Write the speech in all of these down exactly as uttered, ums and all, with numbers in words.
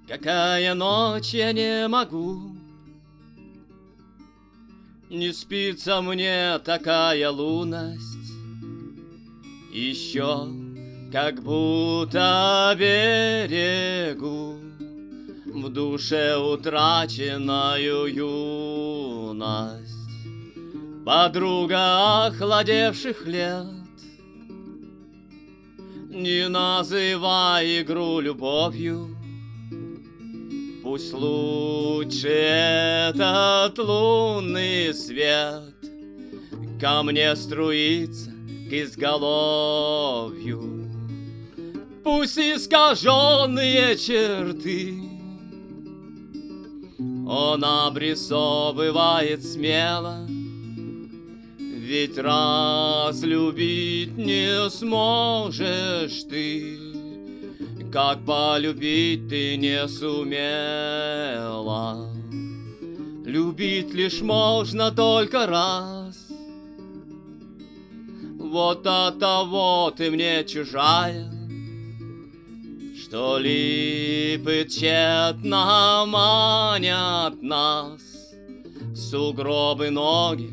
Какая ночь, я не могу. Не спится мне такая лунность. Еще как будто берегу в душе утраченную юность. Подруга охладевших лет, не называй игру любовью. Пусть лучше этот лунный свет ко мне струится к изголовью. Пусть искаженные черты он обрисовывает смело, ведь разлюбить не сможешь ты, как полюбить ты не сумела. Любить лишь можно только раз. Вот от того ты мне чужая, что липы тщетно манят нас в сугробы ноги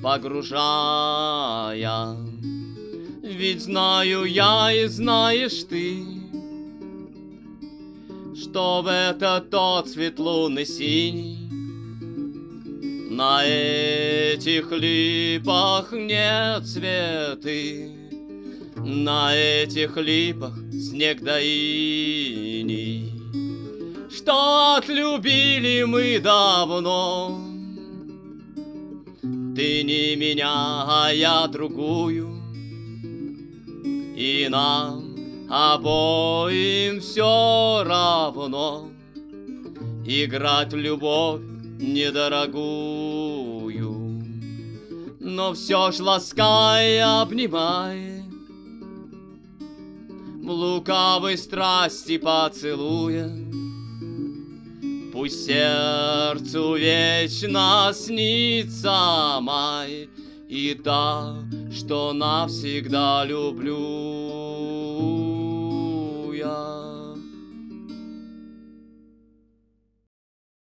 погружая. Ведь знаю я и знаешь ты, что в этот тот цвет луны синий на этих липах нет цветы, на этих липах снег да иней, что отлюбили мы давно. Ты не меня, а я другую, и нам обоим все равно играть в любовь недорогую. Но все ж лаская, обнимай, в лукавой страсти поцелуя, пусть сердцу вечно снится май и та, что навсегда люблю я.